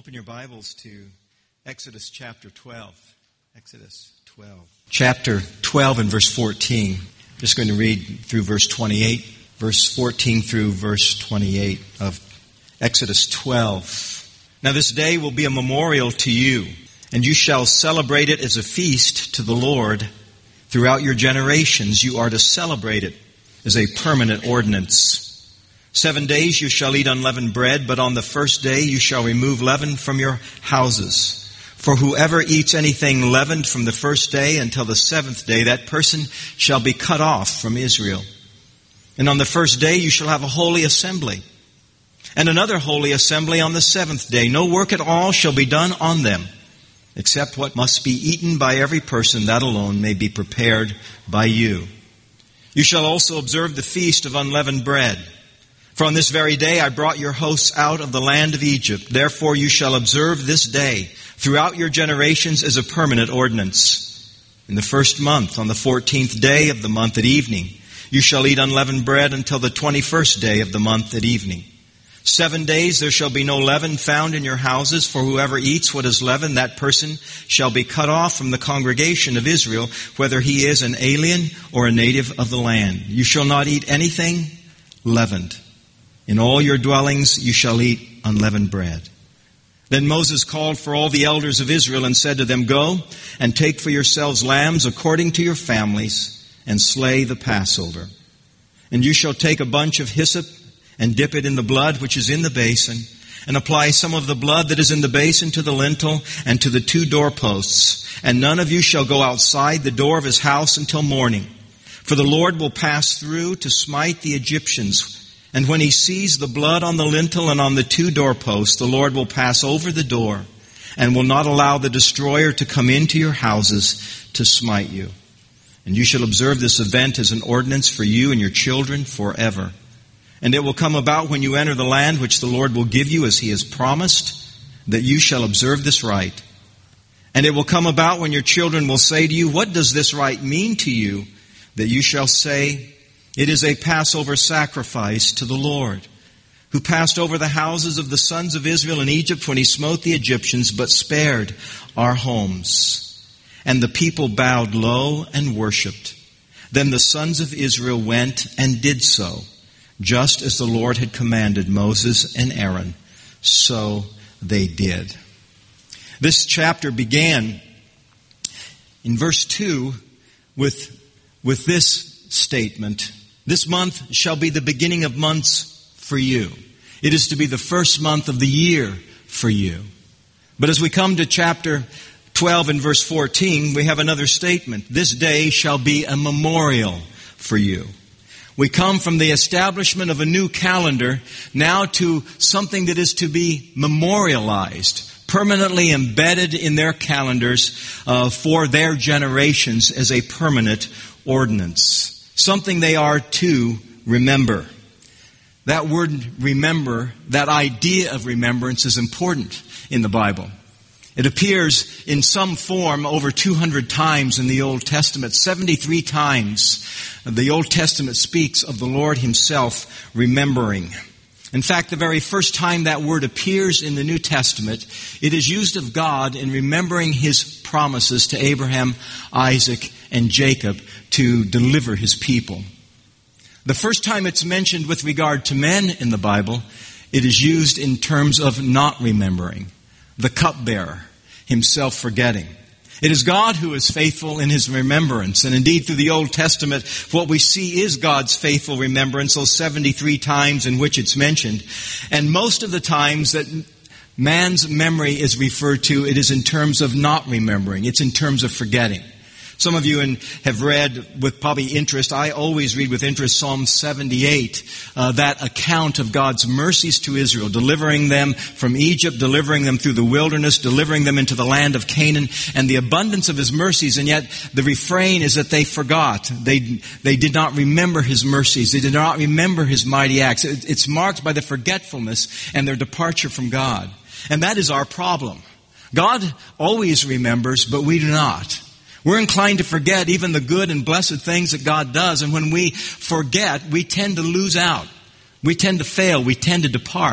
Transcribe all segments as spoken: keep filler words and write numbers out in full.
Open your Bibles to Exodus chapter twelve. Exodus twelve. Chapter twelve and verse fourteen. I'm just going to read through verse twenty-eight. Verse fourteen through verse twenty-eight of Exodus twelve. Now this day will be a memorial to you, and you shall celebrate it as a feast to the Lord. Throughout your generations you are to celebrate it as a permanent ordinance. Seven days you shall eat unleavened bread, but on the first day you shall remove leaven from your houses. For whoever eats anything leavened from the first day until the seventh day, that person shall be cut off from Israel. And on the first day you shall have a holy assembly, and another holy assembly on the seventh day. No work at all shall be done on them, except what must be eaten by every person, that alone may be prepared by you. You shall also observe the feast of unleavened bread. For on this very day I brought your hosts out of the land of Egypt. Therefore you shall observe this day throughout your generations as a permanent ordinance. In the first month, on the fourteenth day of the month at evening, you shall eat unleavened bread until the twenty-first day of the month at evening. Seven days there shall be no leaven found in your houses, for whoever eats what is leavened, that person shall be cut off from the congregation of Israel, whether he is an alien or a native of the land. You shall not eat anything leavened. In all your dwellings you shall eat unleavened bread. Then Moses called for all the elders of Israel and said to them, Go and take for yourselves lambs according to your families, and slay the Passover. And you shall take a bunch of hyssop and dip it in the blood which is in the basin, and apply some of the blood that is in the basin to the lintel and to the two doorposts. And none of you shall go outside the door of his house until morning. For the Lord will pass through to smite the Egyptians. And when he sees the blood on the lintel and on the two doorposts, the Lord will pass over the door and will not allow the destroyer to come into your houses to smite you. And you shall observe this event as an ordinance for you and your children forever. And it will come about when you enter the land which the Lord will give you as he has promised, that you shall observe this rite. And it will come about when your children will say to you, What does this rite mean to you? That you shall say, It is a Passover sacrifice to the Lord, who passed over the houses of the sons of Israel in Egypt when he smote the Egyptians, but spared our homes. And the people bowed low and worshipped. Then the sons of Israel went and did so, just as the Lord had commanded Moses and Aaron. So they did. This chapter began in verse two with, with this statement. This month shall be the beginning of months for you. It is to be the first month of the year for you. But as we come to chapter twelve and verse fourteen, we have another statement. This day shall be a memorial for you. We come from the establishment of a new calendar now to something that is to be memorialized, permanently embedded in their calendars uh, for their generations as a permanent ordinance. Something they are to remember. That word remember, that idea of remembrance is important in the Bible. It appears in some form over two hundred times in the Old Testament. seventy-three times the Old Testament speaks of the Lord himself remembering. In fact, the very first time that word appears in the New Testament, it is used of God in remembering his promises to Abraham, Isaac, and Jacob to deliver his people. The first time it's mentioned with regard to men in the Bible, it is used in terms of not remembering. The cupbearer, himself forgetting. It is God who is faithful in his remembrance. And indeed, through the Old Testament, what we see is God's faithful remembrance, those seventy-three times in which it's mentioned. And most of the times that man's memory is referred to, it is in terms of not remembering. It's in terms of forgetting. Some of you in, have read with probably interest, I always read with interest Psalm seventy-eight, uh, that account of God's mercies to Israel, delivering them from Egypt, delivering them through the wilderness, delivering them into the land of Canaan, and the abundance of his mercies. And yet the refrain is that they forgot. They, they did not remember his mercies. They did not remember his mighty acts. It, it's marked by the forgetfulness and their departure from God. And that is our problem. God always remembers, but we do not. We're inclined to forget even the good and blessed things that God does. And when we forget, we tend to lose out. We tend to fail. We tend to depart.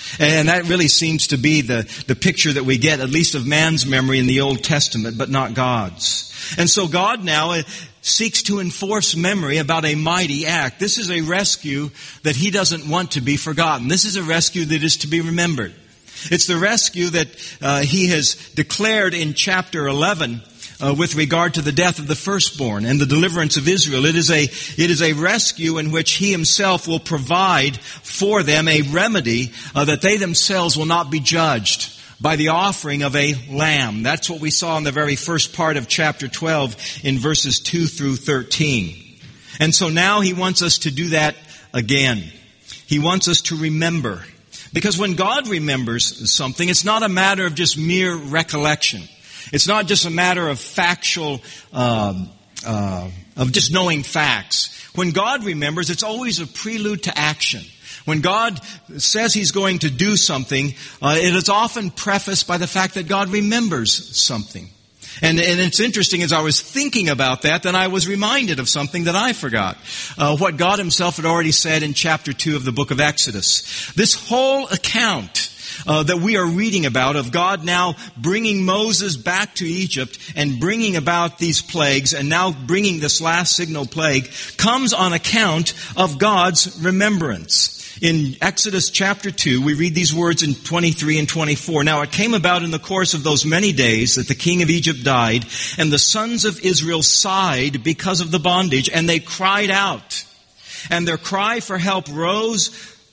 And that really seems to be the, the picture that we get, at least of man's memory in the Old Testament, but not God's. And so God now seeks to enforce memory about a mighty act. This is a rescue that He doesn't want to be forgotten. This is a rescue that is to be remembered. It's the rescue that uh, He has declared in chapter eleven uh, with regard to the death of the firstborn and the deliverance of Israel. It is a it is a rescue in which He Himself will provide for them a remedy uh, that they themselves will not be judged by the offering of a lamb. That's what we saw in the very first part of chapter twelve in verses two through thirteen. And so now He wants us to do that again. He wants us to remember. Because when God remembers something, it's not a matter of just mere recollection. It's not just a matter of factual, uh, uh, of just knowing facts. When God remembers, it's always a prelude to action. When God says He's going to do something, uh, it is often prefaced by the fact that God remembers something. And, and it's interesting, as I was thinking about that, then I was reminded of something that I forgot. Uh, what God Himself had already said in chapter two of the book of Exodus. This whole account uh, that we are reading about of God now bringing Moses back to Egypt and bringing about these plagues and now bringing this last signal plague comes on account of God's remembrance. In Exodus chapter two, we read these words in twenty-three and twenty-four. Now it came about in the course of those many days that the king of Egypt died, and the sons of Israel sighed because of the bondage, and they cried out. And their cry for help rose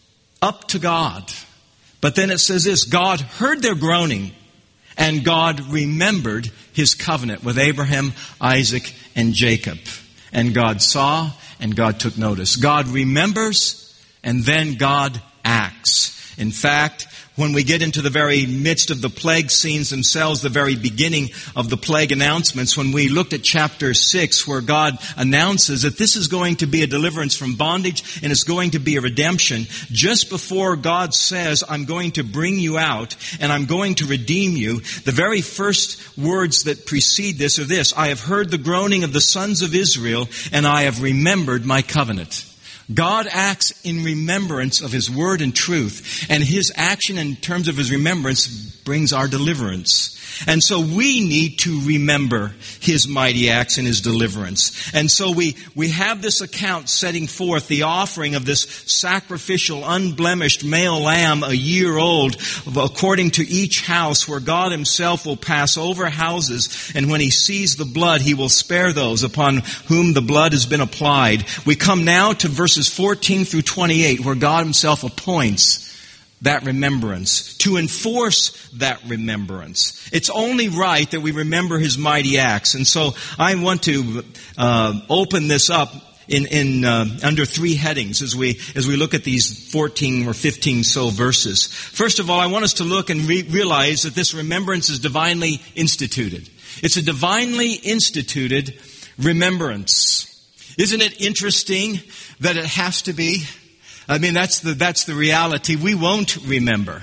up to God. But then it says this, God heard their groaning, and God remembered His covenant with Abraham, Isaac, and Jacob. And God saw, and God took notice. God remembers, and then God acts. In fact, when we get into the very midst of the plague scenes themselves, the very beginning of the plague announcements, when we looked at chapter six, where God announces that this is going to be a deliverance from bondage and it's going to be a redemption, just before God says, I'm going to bring you out and I'm going to redeem you, the very first words that precede this are this, I have heard the groaning of the sons of Israel and I have remembered my covenant. God acts in remembrance of His word and truth, and His action in terms of His remembrance brings our deliverance. And so we need to remember His mighty acts and His deliverance. And so we, we have this account setting forth the offering of this sacrificial, unblemished male lamb, a year old, according to each house, where God Himself will pass over houses, and when He sees the blood, He will spare those upon whom the blood has been applied. We come now to verses fourteen through twenty-eight, where God Himself appoints that remembrance, to enforce that remembrance. It's only right that we remember His mighty acts. And so I want to uh, open this up in, in uh, under three headings as we as we look at these fourteen or fifteen so verses. First of all, I want us to look and re- realize that this remembrance is divinely instituted. It's a divinely instituted remembrance. Isn't it interesting that it has to be? I mean, that's the that's the reality. We won't remember.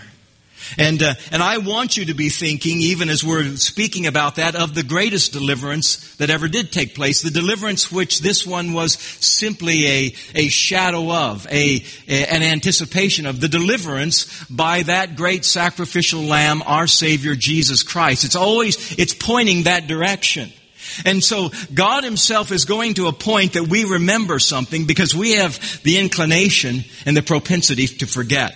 And uh, and I want you to be thinking, even as we're speaking about that, of the greatest deliverance that ever did take place. The deliverance which this one was simply a, a shadow of, a, a an anticipation of. The deliverance by that great sacrificial lamb, our Savior Jesus Christ. It's always, it's pointing that direction. And so God Himself is going to appoint that we remember something because we have the inclination and the propensity to forget.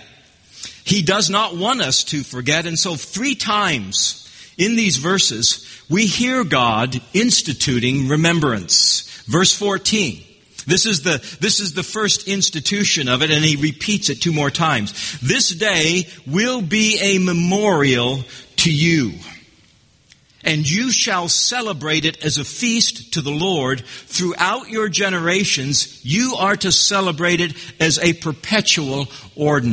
He does not want us to forget. And so three times in these verses, we hear God instituting remembrance. Verse fourteen. This is the, this is the first institution of it, and He repeats it two more times. This day will be a memorial to you. And you shall celebrate it as a feast to the Lord throughout your generations. You are to celebrate it as a perpetual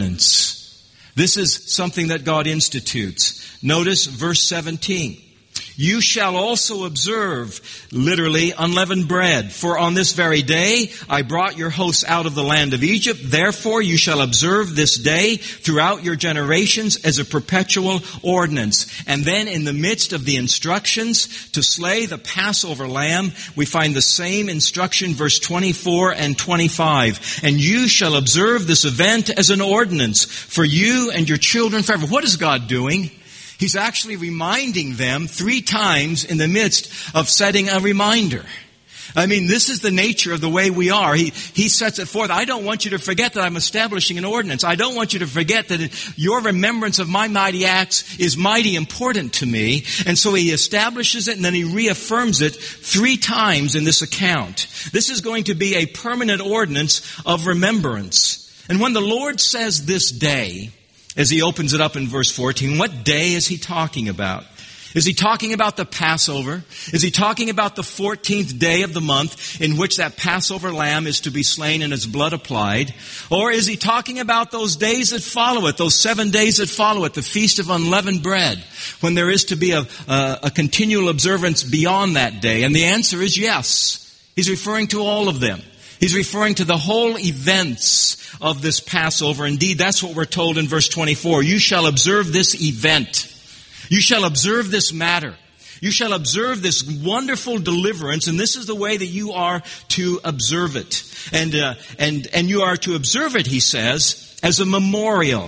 ordinance. This is something that God institutes. Notice verse seventeen. you shall also observe, literally, unleavened bread. For on this very day I brought your hosts out of the land of Egypt. Therefore you shall observe this day throughout your generations as a perpetual ordinance. And then in the midst of the instructions to slay the Passover lamb, we find the same instruction, verse twenty-four and twenty-five. And you shall observe this event as an ordinance for you and your children forever. What is God doing? He's actually reminding them three times in the midst of setting a reminder. I mean, this is the nature of the way we are. He, he sets it forth. I don't want you to forget that I'm establishing an ordinance. I don't want you to forget that your remembrance of my mighty acts is mighty important to me. And so he establishes it and then he reaffirms it three times in this account. This is going to be a permanent ordinance of remembrance. And when the Lord says this day, as he opens it up in verse fourteen, what day is he talking about? Is he talking about the Passover? Is he talking about the fourteenth day of the month in which that Passover lamb is to be slain and its blood applied? Or is he talking about those days that follow it, those seven days that follow it, the Feast of Unleavened Bread, when there is to be a, a, a continual observance beyond that day? And the answer is yes. He's referring to all of them. He's referring to the whole events of this Passover. Indeed, that's what we're told in verse twenty-four. You shall observe this event. You shall observe this matter. You shall observe this wonderful deliverance, and this is the way that you are to observe it. And uh, and and you are to observe it, he says, as a memorial,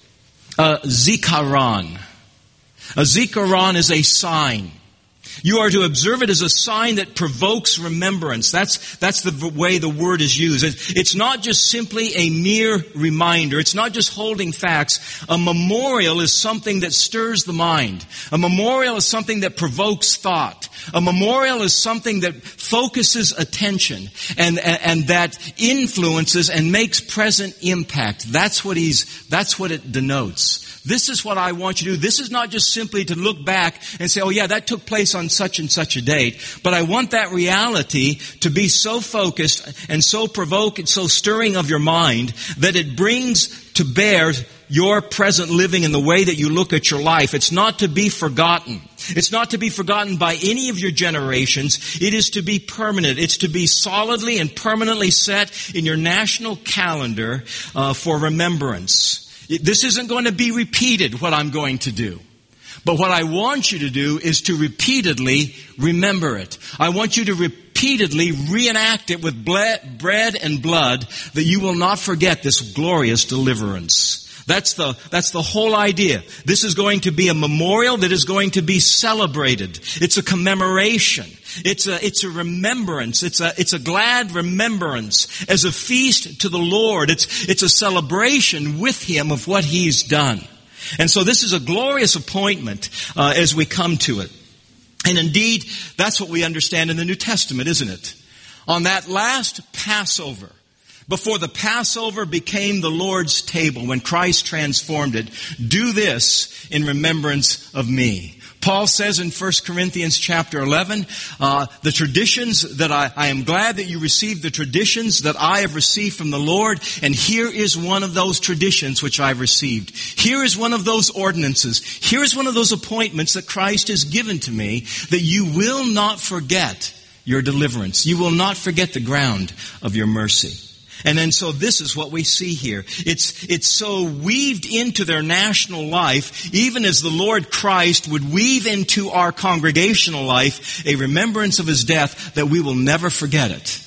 a zikaron. A zikaron is a sign. You are to observe it as a sign that provokes remembrance. That's, that's the way the word is used. It's not just simply a mere reminder. It's not just holding facts. A memorial is something that stirs the mind. A memorial is something that provokes thought. A memorial is something that focuses attention and, and, and that influences and makes present impact. That's what he's, that's what it denotes. This is what I want you to do. This is not just simply to look back and say, oh yeah, that took place on such and such a date. But I want that reality to be so focused and so provoking, so stirring of your mind that it brings to bear your present living and the way that you look at your life. It's not to be forgotten. It's not to be forgotten by any of your generations. It is to be permanent. It's to be solidly and permanently set in your national calendar uh, for remembrance. This isn't going to be repeated, what I'm going to do. But what I want you to do is to repeatedly remember it. I want you to repeatedly reenact it with bread and blood, that you will not forget this glorious deliverance. That's the, that's the whole idea. This is going to be a memorial that is going to be celebrated. It's a commemoration. It's a, it's a remembrance. It's a, it's a glad remembrance as a feast to the Lord. It's, it's a celebration with Him of what He's done. And so this is a glorious appointment, uh, as we come to it. And indeed, that's what we understand in the New Testament, isn't it? On that last Passover, before the Passover became the Lord's table, when Christ transformed it, do this in remembrance of me. Paul says in First Corinthians chapter eleven, uh, the traditions that I, I am glad that you received the traditions that I have received from the Lord, and here is one of those traditions which I've received. Here is one of those ordinances. Here is one of those appointments that Christ has given to me, that you will not forget your deliverance. You will not forget the ground of your mercy. And then so this is what we see here. It's, it's so weaved into their national life, even as the Lord Christ would weave into our congregational life a remembrance of His death, that we will never forget it.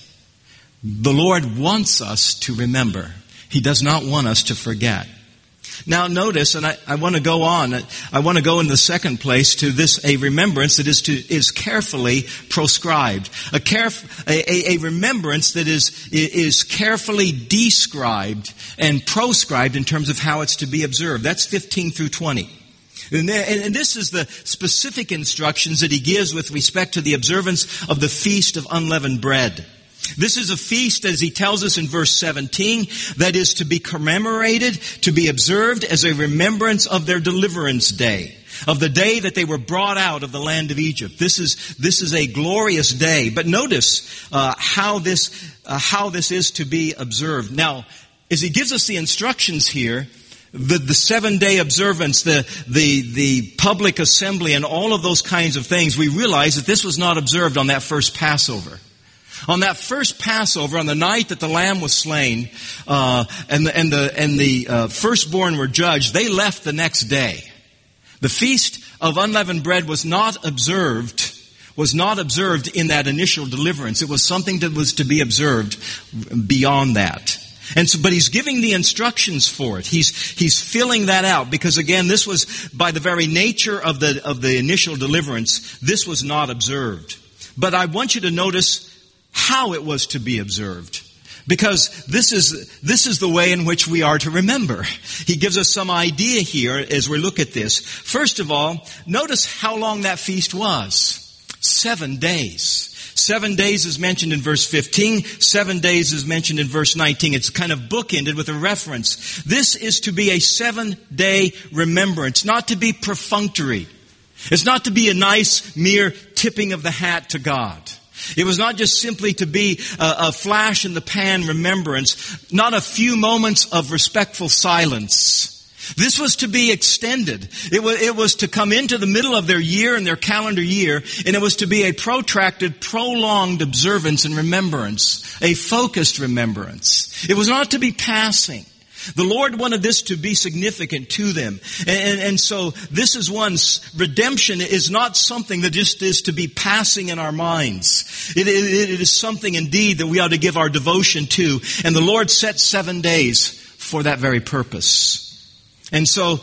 The Lord wants us to remember. He does not want us to forget. Now notice, and I, I want to go on, I want to go in the second place to this, a remembrance that is to, is carefully proscribed. A, caref, a, a, a remembrance that is, is carefully described and proscribed in terms of how it's to be observed. That's fifteen through twenty. And, there, and this is the specific instructions that he gives with respect to the observance of the Feast of Unleavened Bread. This is a feast, as he tells us in verse seventeen, that is to be commemorated, to be observed as a remembrance of their deliverance day, of the day that they were brought out of the land of Egypt. This is this is a glorious day. But notice uh, how this uh, how this is to be observed. Now, as he gives us the instructions here, the, the seven-day observance, the, the, the public assembly, and all of those kinds of things, we realize that this was not observed on that first Passover. On that first Passover, on the night that the lamb was slain, uh, and the, and the, and the uh, firstborn were judged, they left the next day. The feast of unleavened bread was not observed, was not observed in that initial deliverance. It was something that was to be observed beyond that. And so, but he's giving the instructions for it. He's, he's filling that out because again, this was by the very nature of the, of the initial deliverance, this was not observed. But I want you to notice how it was to be observed. Because this is, this is the way in which we are to remember. He gives us some idea here as we look at this. First of all, notice how long that feast was. Seven days. Seven days is mentioned in verse fifteen. Seven days is mentioned in verse nineteen. It's kind of bookended with a reference. This is to be a seven-day remembrance, not to be perfunctory. It's not to be a nice, mere tipping of the hat to God. It was not just simply to be a, a flash in the pan remembrance, not a few moments of respectful silence. This was to be extended. It was, it was to come into the middle of their year and their calendar year, and it was to be a protracted, prolonged observance and remembrance, a focused remembrance. It was not to be passing. The Lord wanted this to be significant to them. And, and, and so this is one, redemption is not something that just is to be passing in our minds. It, it, it is something indeed that we ought to give our devotion to. And the Lord set seven days for that very purpose. And so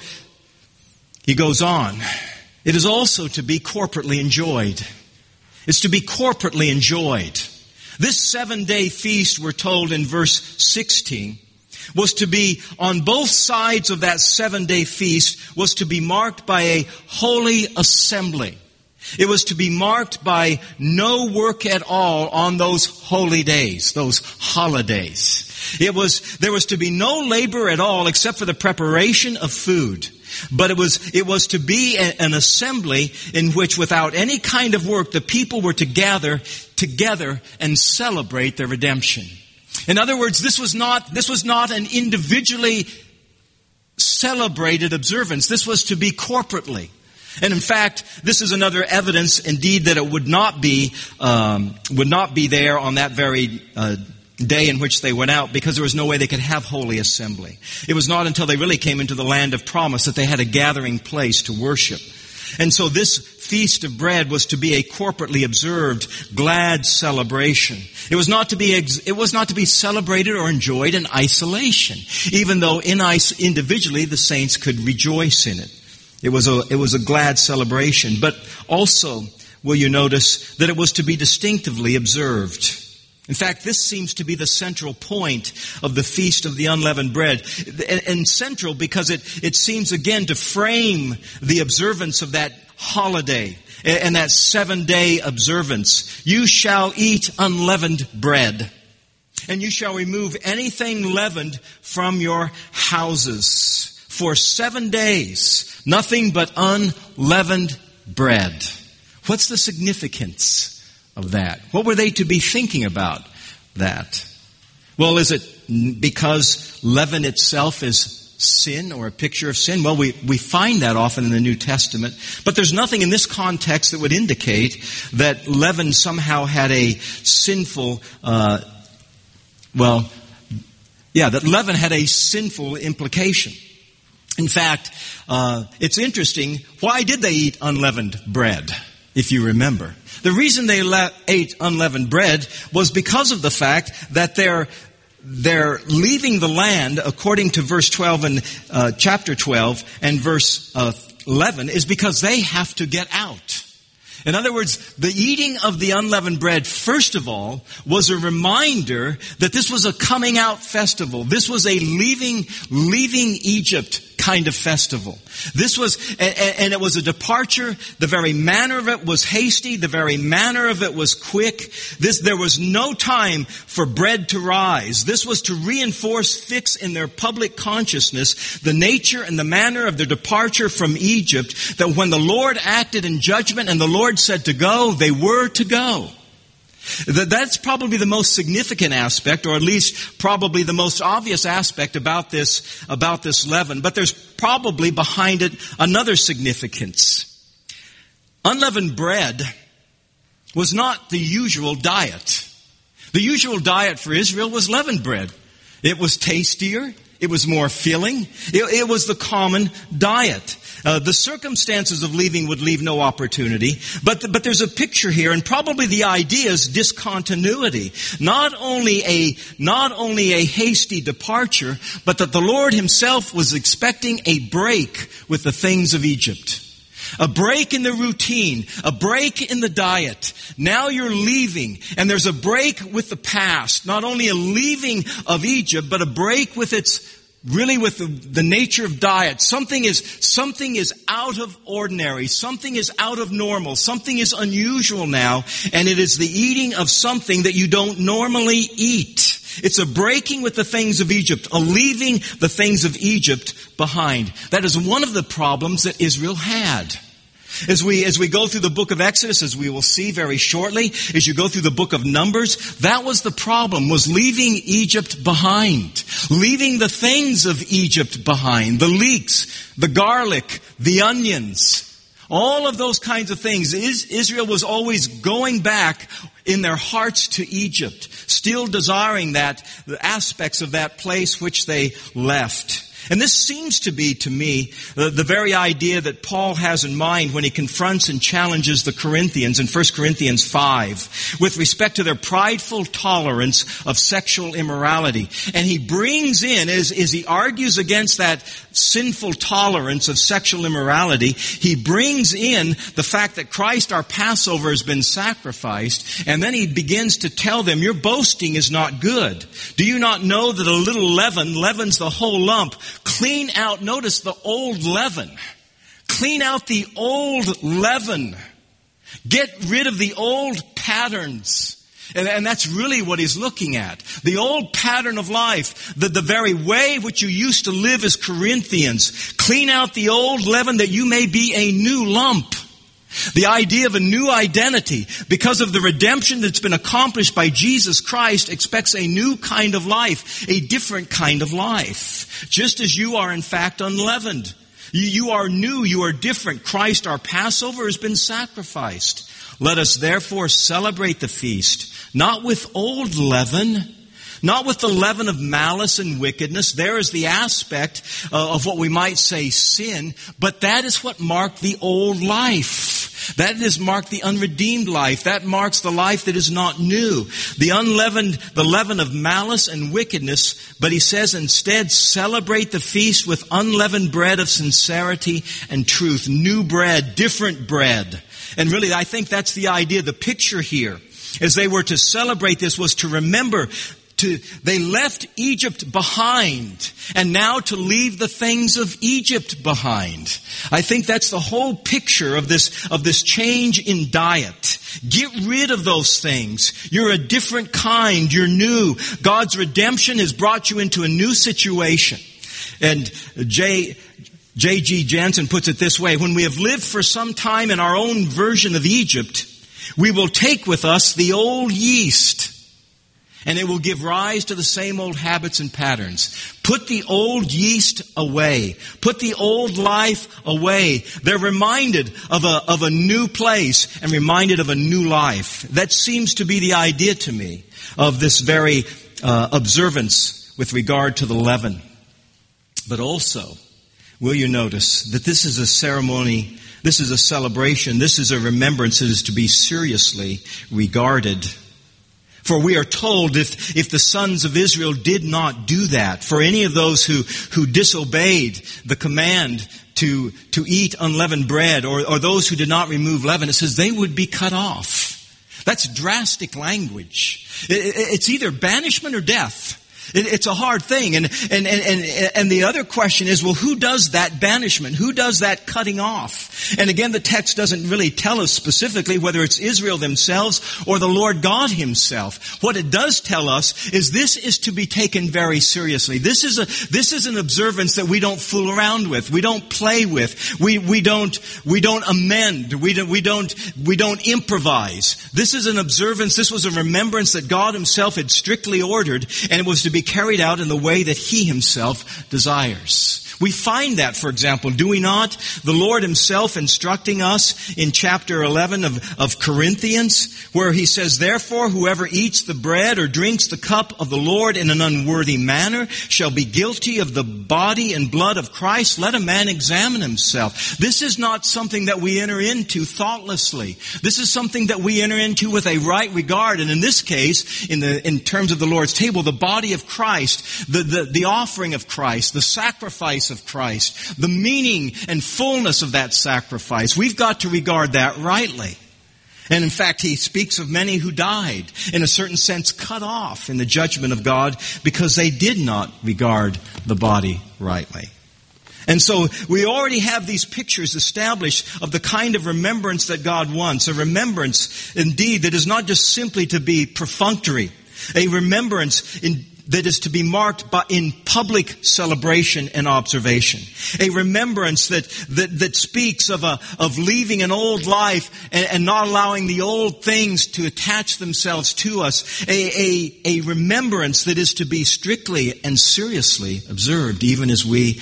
he goes on. It is also to be corporately enjoyed. It's to be corporately enjoyed. This seven-day feast, we're told in verse sixteen, was to be on both sides of that seven-day feast, was to be marked by a holy assembly. It was to be marked by no work at all on those holy days, those holidays. It was, there was to be no labor at all except for the preparation of food. But it was, it was to be a, an assembly in which without any kind of work, the people were to gather together and celebrate their redemption. In other words, this was not, this was not an individually celebrated observance. This was to be corporately. And in fact, this is another evidence indeed that it would not be, um, would not be there on that very, uh, day in which they went out, because there was no way they could have holy assembly. It was not until they really came into the land of promise that they had a gathering place to worship. And so this feast of bread was to be a corporately observed, glad celebration. It was not to be, ex- it was not to be celebrated or enjoyed in isolation, even though in is- individually the saints could rejoice in it. It was a, it was a glad celebration. But also, will you notice that it was to be distinctively observed. In fact, this seems to be the central point of the Feast of the Unleavened Bread. And central because it, it seems again to frame the observance of that holiday and that seven-day observance. You shall eat unleavened bread, and you shall remove anything leavened from your houses. For seven days, nothing but unleavened bread. What's the significance of that? What were they to be thinking about that? Well, is it because leaven itself is sin or a picture of sin? Well, we, we find that often in the New Testament, but there's nothing in this context that would indicate that leaven somehow had a sinful, uh, well, yeah, that leaven had a sinful implication. In fact, uh, it's interesting, why did they eat unleavened bread, if you remember? The reason they le- ate unleavened bread was because of the fact that they're, they're leaving the land, according to verse twelve and uh, chapter twelve and verse uh, eleven, is because they have to get out. In other words, the eating of the unleavened bread, first of all, was a reminder that this was a coming out festival. This was a leaving, leaving Egypt kind of festival. This was, and it was a departure. The very manner of it was hasty. The very manner of it was quick. This, there was no time for bread to rise. This was to reinforce, fix in their public consciousness the nature and the manner of their departure from Egypt, that when the Lord acted in judgment and the Lord said to go, they were to go. That's probably the most significant aspect, or at least probably the most obvious aspect about this, about this leaven. But there's probably behind it another significance. Unleavened bread was not the usual diet. The usual diet for Israel was leavened bread. It was tastier. It was more filling. It, it was the common diet. Uh, the circumstances of leaving would leave no opportunity. But, but there's a picture here, and probably the idea is discontinuity. Not only a, not only a hasty departure, but that the Lord Himself was expecting a break with the things of Egypt. A break in the routine, a break in the diet. Now you're leaving, and there's a break with the past. Not only a leaving of Egypt, but a break with its, really with the, the nature of diet. Something is, something is out of ordinary. Something is out of normal. Something is unusual now, and it is the eating of something that you don't normally eat. It's a breaking with the things of Egypt, a leaving the things of Egypt behind. That is one of the problems that Israel had. As we, as we go through the book of Exodus, as we will see very shortly, as you go through the book of Numbers, that was the problem, was leaving Egypt behind. Leaving the things of Egypt behind. The leeks, the garlic, the onions. All of those kinds of things. Israel was always going back in their hearts to Egypt, still desiring that, the aspects of that place which they left. And this seems to be, to me, the, the very idea that Paul has in mind when he confronts and challenges the Corinthians in First Corinthians five with respect to their prideful tolerance of sexual immorality. And he brings in, as, as he argues against that sinful tolerance of sexual immorality, he brings in the fact that Christ, our Passover, has been sacrificed. And then he begins to tell them, your boasting is not good. Do you not know that a little leaven leavens the whole lump? Clean out, notice the old leaven. Clean out the old leaven. Get rid of the old patterns. And, and that's really what he's looking at. The old pattern of life. The, the very way which you used to live as Corinthians. Clean out the old leaven that you may be a new lump. The idea of a new identity, because of the redemption that's been accomplished by Jesus Christ, expects a new kind of life, a different kind of life. Just as you are in fact unleavened. You, you are new, you are different. Christ, our Passover, has been sacrificed. Let us therefore celebrate the feast, not with old leaven, not with the leaven of malice and wickedness. There is the aspect uh, of what we might say sin, but that is what marked the old life. That is marked the unredeemed life. That marks the life that is not new. The unleavened, the leaven of malice and wickedness. But he says instead, celebrate the feast with unleavened bread of sincerity and truth. New bread, different bread. And really, I think that's the idea. The picture here, as they were to celebrate this, was to remember To, they left Egypt behind, and now to leave the things of Egypt behind. I think that's the whole picture of this, of this change in diet. Get rid of those things. You're a different kind. You're new. God's redemption has brought you into a new situation. And J. J G Jansen puts it this way: when we have lived for some time in our own version of Egypt, we will take with us the old yeast, and it will give rise to the same old habits and patterns. Put the old yeast away. Put the old life away. They're reminded of a, of a new place and reminded of a new life. That seems to be the idea to me of this very uh, observance with regard to the leaven. But also, will you notice that this is a ceremony, this is a celebration, this is a remembrance that is to be seriously regarded. For we are told if, if the sons of Israel did not do that, for any of those who, who disobeyed the command to, to eat unleavened bread, or, or those who did not remove leaven, it says they would be cut off. That's drastic language. It, it, it's either banishment or death. It, it's a hard thing. And, and, and, and, and the other question is, well, who does that banishment? Who does that cutting off? And again, the text doesn't really tell us specifically whether it's Israel themselves or the Lord God himself. What it does tell us is this is to be taken very seriously. This is a, this is an observance that we don't fool around with. We don't play with. We, we don't, we don't amend. We don't, we don't, we don't improvise. This is an observance. This was a remembrance that God himself had strictly ordered, and it was to be carried out in the way that he himself desires. We find that, for example, do we not? The Lord himself instructing us in chapter eleven of, of Corinthians, where he says, therefore, whoever eats the bread or drinks the cup of the Lord in an unworthy manner shall be guilty of the body and blood of Christ. Let a man examine himself. This is not something that we enter into thoughtlessly. This is something that we enter into with a right regard. And in this case, in the in terms of the Lord's table, the body of Christ, the, the, the offering of Christ, the sacrifice of Christ, the meaning and fullness of that sacrifice. We've got to regard that rightly. And in fact, he speaks of many who died, in a certain sense cut off in the judgment of God because they did not regard the body rightly. And so we already have these pictures established of the kind of remembrance that God wants. A remembrance, indeed, that is not just simply to be perfunctory. A remembrance in that is to be marked by, in public celebration and observation. A remembrance that, that, that speaks of a, of leaving an old life and, and not allowing the old things to attach themselves to us. A, a, a remembrance that is to be strictly and seriously observed, even as we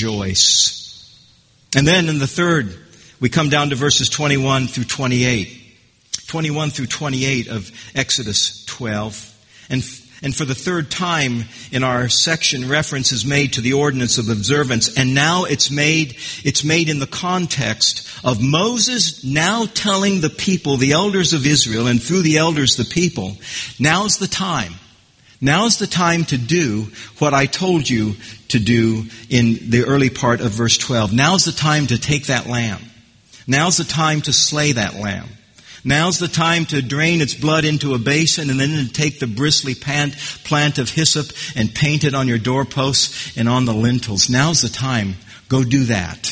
rejoice. And then in the third, we come down to verses twenty-one through twenty-eight. twenty-one through twenty-eight of Exodus twelve. And And for the third time in our section, reference is made to the ordinance of observance. And now it's made, it's made in the context of Moses now telling the people, the elders of Israel, and through the elders, the people, now's the time. Now's the time to do what I told you to do in the early part of verse twelve. Now's the time to take that lamb. Now's the time to slay that lamb. Now's the time to drain its blood into a basin and then to take the bristly plant of hyssop and paint it on your doorposts and on the lintels. Now's the time. Go do that.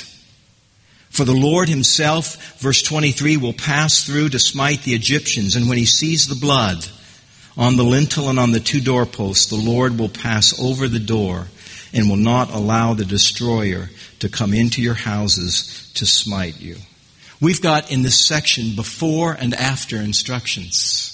For the Lord himself, verse twenty-three, will pass through to smite the Egyptians. And when he sees the blood on the lintel and on the two doorposts, the Lord will pass over the door and will not allow the destroyer to come into your houses to smite you. We've got in this section before and after instructions.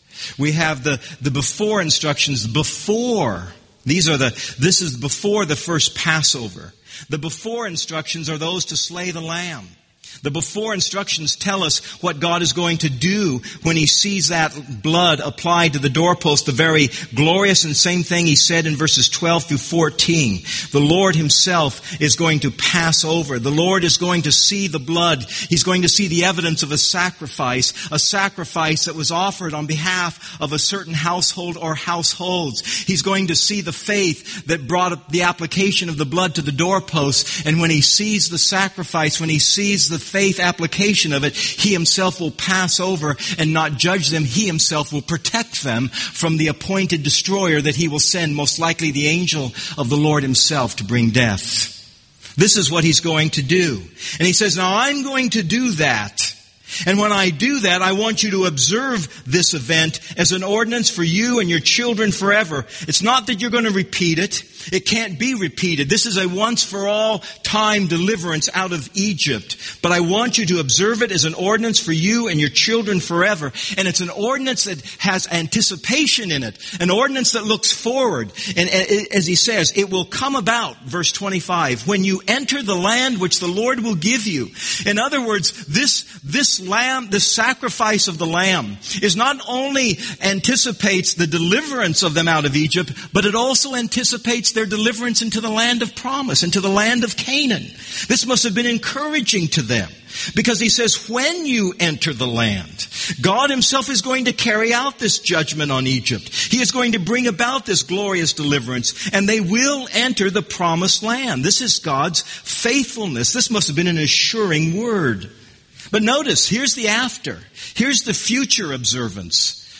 We have the, the before instructions before. These are the, this is before the first Passover. The before instructions are those to slay the lamb. The before instructions tell us what God is going to do when he sees that blood applied to the doorpost. The very glorious and same thing he said in verses twelve through fourteen. The Lord himself is going to pass over. The Lord is going to see the blood. He's going to see the evidence of a sacrifice, a sacrifice that was offered on behalf of a certain household or households. He's going to see the faith that brought the application of the blood to the doorpost. And when he sees the sacrifice, when he sees the faith application of it, he himself will pass over and not judge them. He himself will protect them from the appointed destroyer that he will send, most likely the angel of the Lord himself, to bring death. This is what he's going to do. And he says, now I'm going to do that. And when I do that, I want you to observe this event as an ordinance for you and your children forever. It's not that you're going to repeat it. It can't be repeated. This is a once-for-all time deliverance out of Egypt. But I want you to observe it as an ordinance for you and your children forever. And it's an ordinance that has anticipation in it. An ordinance that looks forward. And as he says, it will come about, verse twenty-five, when you enter the land which the Lord will give you. In other words, this, this lamb, the sacrifice of the lamb is not only anticipates the deliverance of them out of Egypt, but it also anticipates their deliverance into the land of promise, into the land of Canaan. This must have been encouraging to them, because he says, when you enter the land, God himself is going to carry out this judgment on Egypt. He is going to bring about this glorious deliverance, and they will enter the promised land. This is God's faithfulness. This must have been an assuring word. But notice, here's the after. Here's the future observance.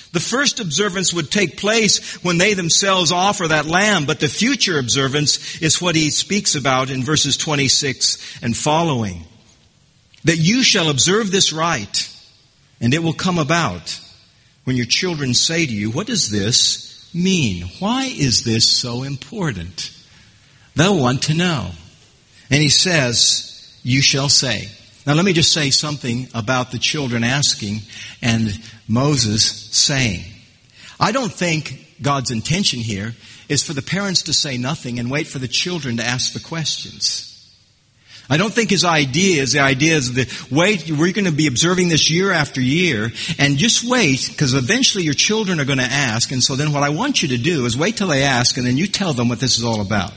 The first observance would take place when they themselves offer that lamb, but the future observance is what he speaks about in verses twenty-six and following. That you shall observe this rite, and it will come about when your children say to you, what does this mean? Why is this so important? They'll want to know. And he says, you shall say. Now let me just say something about the children asking and Moses saying. I don't think God's intention here is for the parents to say nothing and wait for the children to ask the questions. I don't think his idea is the idea is that wait, we're going to be observing this year after year and just wait because eventually your children are going to ask. And so then what I want you to do is wait till they ask and then you tell them what this is all about.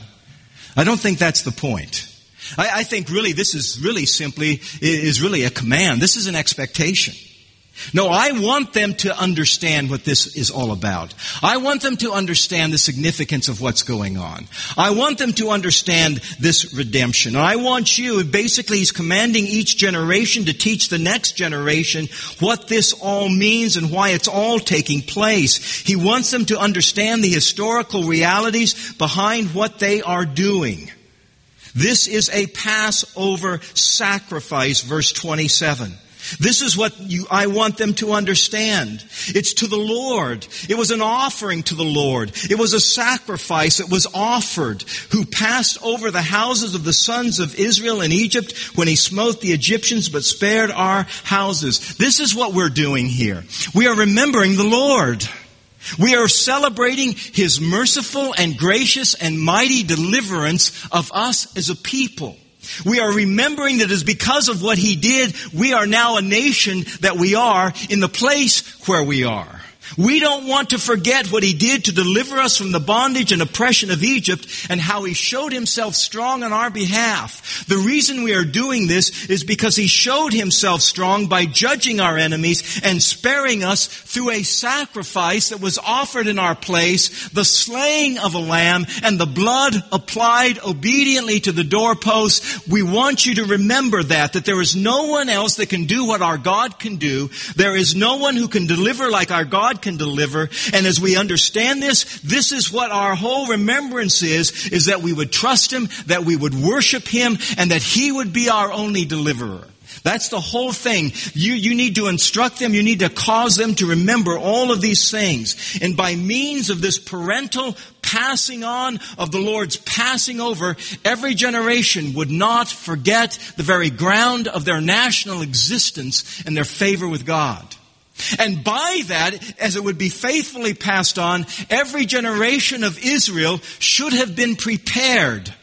I don't think that's the point. I, I think really this is really simply, is really a command. This is an expectation. No, I want them to understand what this is all about. I want them to understand the significance of what's going on. I want them to understand this redemption. And I want you, basically he's commanding each generation to teach the next generation what this all means and why it's all taking place. He wants them to understand the historical realities behind what they are doing. This is a Passover sacrifice, verse twenty-seven. This is what you, I want them to understand. It's to the Lord. It was an offering to the Lord. It was a sacrifice that was offered, who passed over the houses of the sons of Israel in Egypt when he smote the Egyptians but spared our houses. This is what we're doing here. We are remembering the Lord. We are celebrating his merciful and gracious and mighty deliverance of us as a people. We are remembering that it is because of what he did, we are now a nation that we are in the place where we are. We don't want to forget what he did to deliver us from the bondage and oppression of Egypt and how he showed himself strong on our behalf. The reason we are doing this is because he showed himself strong by judging our enemies and sparing us through a sacrifice that was offered in our place, the slaying of a lamb and the blood applied obediently to the doorpost. We want you to remember that, that there is no one else that can do what our God can do. There is no one who can deliver like our God can deliver. And as we understand this, this is what our whole remembrance is, is that we would trust him, that we would worship him, and that he would be our only deliverer. That's the whole thing. You, you need to instruct them. You need to cause them to remember all of these things. And by means of this parental passing on of the Lord's passing over, every generation would not forget the very ground of their national existence and their favor with God. And by that, as it would be faithfully passed on, every generation of Israel should have been prepared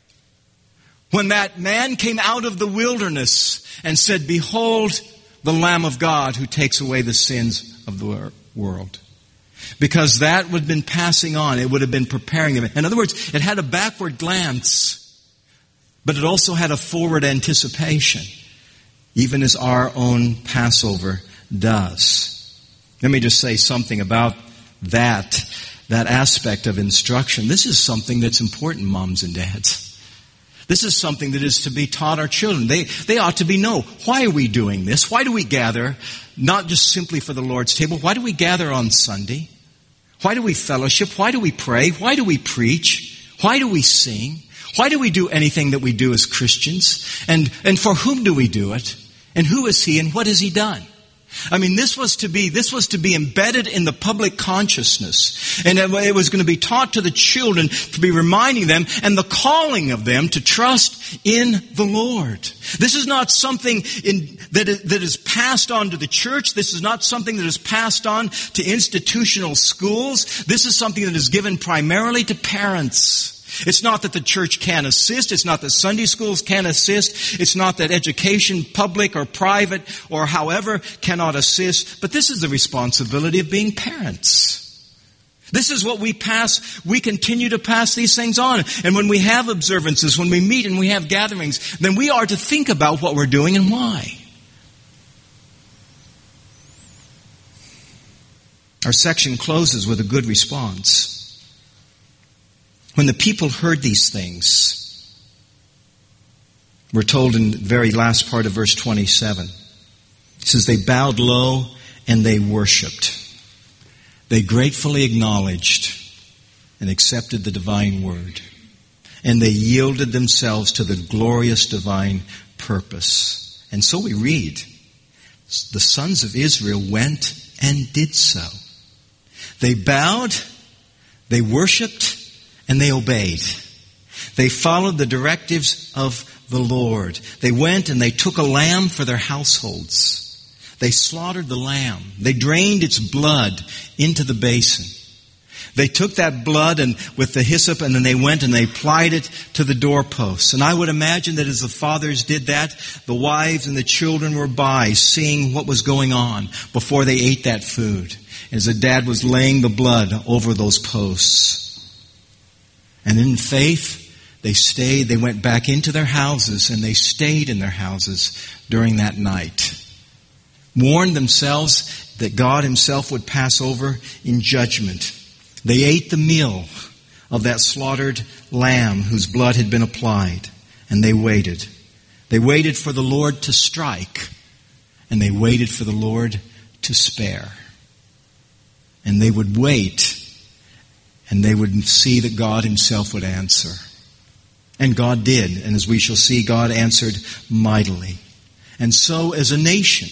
when that man came out of the wilderness and said, behold, the Lamb of God who takes away the sins of the world. Because that would have been passing on. It would have been preparing them. In other words, it had a backward glance, but it also had a forward anticipation, even as our own Passover does. Let me just say something about that, that aspect of instruction. This is something that's important, moms and dads. This is something that is to be taught our children. They, they ought to be know, why are we doing this? Why do we gather? Not just simply for the Lord's table. Why do we gather on Sunday? Why do we fellowship? Why do we pray? Why do we preach? Why do we sing? Why do we do anything that we do as Christians? And, and for whom do we do it? And who is he and what has he done? I mean, this was to be, this was to be embedded in the public consciousness. And it was going to be taught to the children, to be reminding them and the calling of them to trust in the Lord. This is not something in, that, is, that is passed on to the church. This is not something that is passed on to institutional schools. This is something that is given primarily to parents. It's not that the church can assist. It's not that Sunday schools can assist. It's not that education, public or private or however, cannot assist. But this is the responsibility of being parents. This is what we pass. We continue to pass these things on. And when we have observances, when we meet and we have gatherings, then we are to think about what we're doing and why. Our section closes with a good response. When the people heard these things, we're told in the very last part of verse twenty-seven, it says they bowed low and they worshipped. they gratefully acknowledged and accepted the divine word. And they yielded themselves to the glorious divine purpose. And so we read, the sons of Israel went and did so. They bowed, they worshipped, and they obeyed. They followed the directives of the Lord. They went and they took a lamb for their households. They slaughtered the lamb. They drained its blood into the basin. They took that blood and with the hyssop, and then they went and they applied it to the doorposts. And I would imagine that as the fathers did that, the wives and the children were by, seeing what was going on before they ate that food. As the dad was laying the blood over those posts. And in faith, they stayed, they went back into their houses, and they stayed in their houses during that night. Warned themselves that God Himself would pass over in judgment. They ate the meal of that slaughtered lamb whose blood had been applied, and they waited. They waited for the Lord to strike, and they waited for the Lord to spare. And they would wait, and they would see that God Himself would answer. And God did, and as we shall see, God answered mightily. And so as a nation,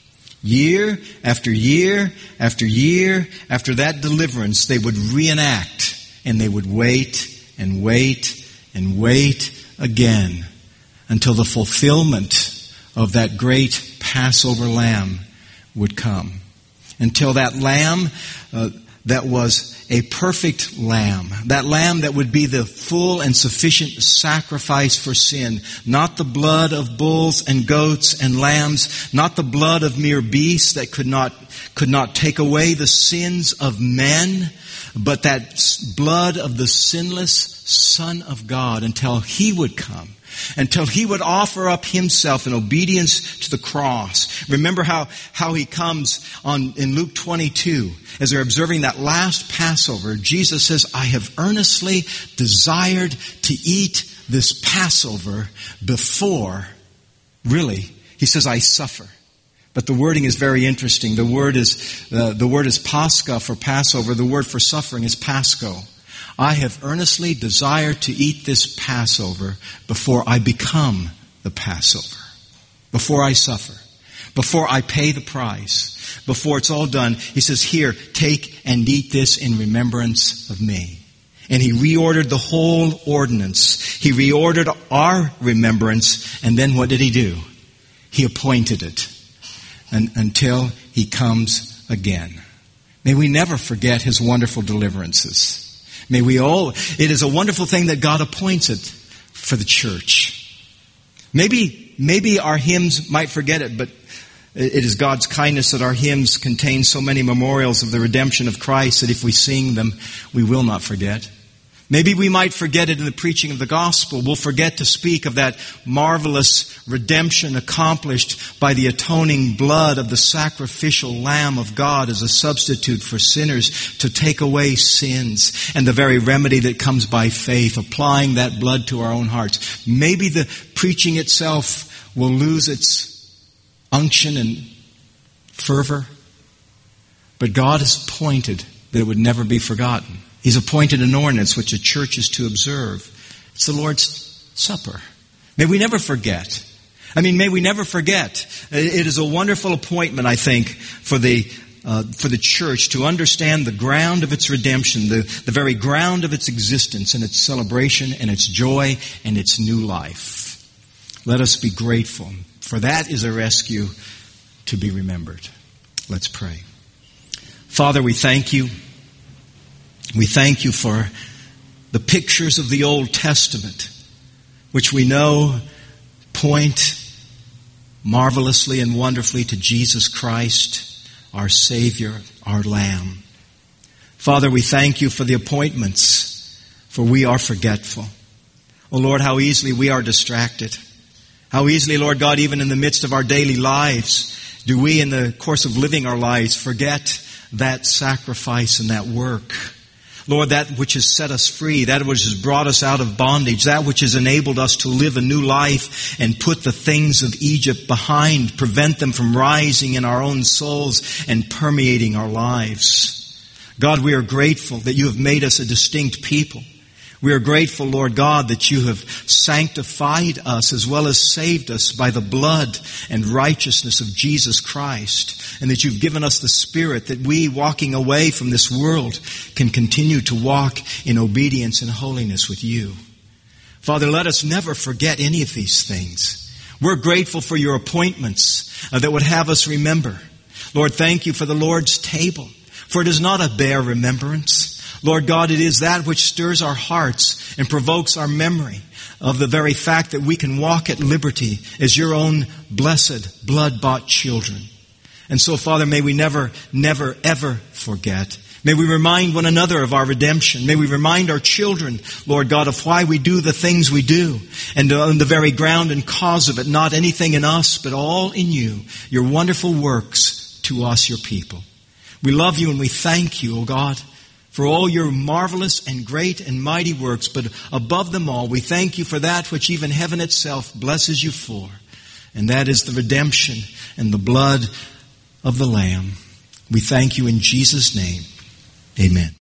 year after year after year after that deliverance, they would reenact, and they would wait and wait and wait again until the fulfillment of that great Passover lamb would come. Until that lamb uh, that was a perfect lamb, that lamb that would be the full and sufficient sacrifice for sin, not the blood of bulls and goats and lambs, not the blood of mere beasts that could not could not take away the sins of men, but that blood of the sinless Son of God, until He would come, until He would offer up Himself in obedience to the cross. Remember how, how He comes on in Luke twenty-two, as they're observing that last Passover. Jesus says, I have earnestly desired to eat this Passover before, really, He says, I suffer. But the wording is very interesting. The word is, uh, the word is Pascha for Passover. The word for suffering is Paschal. I have earnestly desired to eat this Passover before I become the Passover, before I suffer, before I pay the price, before it's all done. He says, here, take and eat this in remembrance of me. And He reordered the whole ordinance. He reordered our remembrance, and then what did He do? He appointed it and, until He comes again. May we never forget His wonderful deliverances. May we all, it is a wonderful thing that God appoints it for the church. Maybe, maybe our hymns might forget it, but it is God's kindness that our hymns contain so many memorials of the redemption of Christ that if we sing them, we will not forget. Maybe we might forget it in the preaching of the gospel. We'll forget to speak of that marvelous redemption accomplished by the atoning blood of the sacrificial Lamb of God as a substitute for sinners to take away sins, and the very remedy that comes by faith, applying that blood to our own hearts. Maybe the preaching itself will lose its unction and fervor, but God has appointed that it would never be forgotten. He's appointed an ordinance which a church is to observe. It's the Lord's Supper. May we never forget. I mean, may we never forget. It is a wonderful appointment, I think, for the uh, for the church to understand the ground of its redemption, the, the very ground of its existence and its celebration and its joy and its new life. Let us be grateful, for that is a rescue to be remembered. Let's pray. Father, we thank You. We thank You for the pictures of the Old Testament, which we know point marvelously and wonderfully to Jesus Christ, our Savior, our Lamb. Father, we thank You for the appointments, for we are forgetful. Oh Lord, how easily we are distracted. How easily, Lord God, even in the midst of our daily lives, do we in the course of living our lives forget that sacrifice and that work. Lord, that which has set us free, that which has brought us out of bondage, that which has enabled us to live a new life and put the things of Egypt behind, prevent them from rising in our own souls and permeating our lives. God, we are grateful that you have made us a distinct people. We are grateful, Lord God, that you have sanctified us as well as saved us by the blood and righteousness of Jesus Christ, and that you've given us the Spirit that we, walking away from this world, can continue to walk in obedience and holiness with you. Father, let us never forget any of these things. We're grateful for your appointments uh, that would have us remember. Lord, thank you for the Lord's table, for it is not a bare remembrance. Lord God, it is that which stirs our hearts and provokes our memory of the very fact that we can walk at liberty as your own blessed, blood-bought children. And so, Father, may we never, never, ever forget. May we remind one another of our redemption. May we remind our children, Lord God, of why we do the things we do. And on the very ground and cause of it, not anything in us, but all in you, your wonderful works to us, your people. We love you and we thank you, O God, for all your marvelous and great and mighty works. But above them all, we thank you for that which even heaven itself blesses you for. And that is the redemption and the blood of the Lamb. We thank you in Jesus' name. Amen.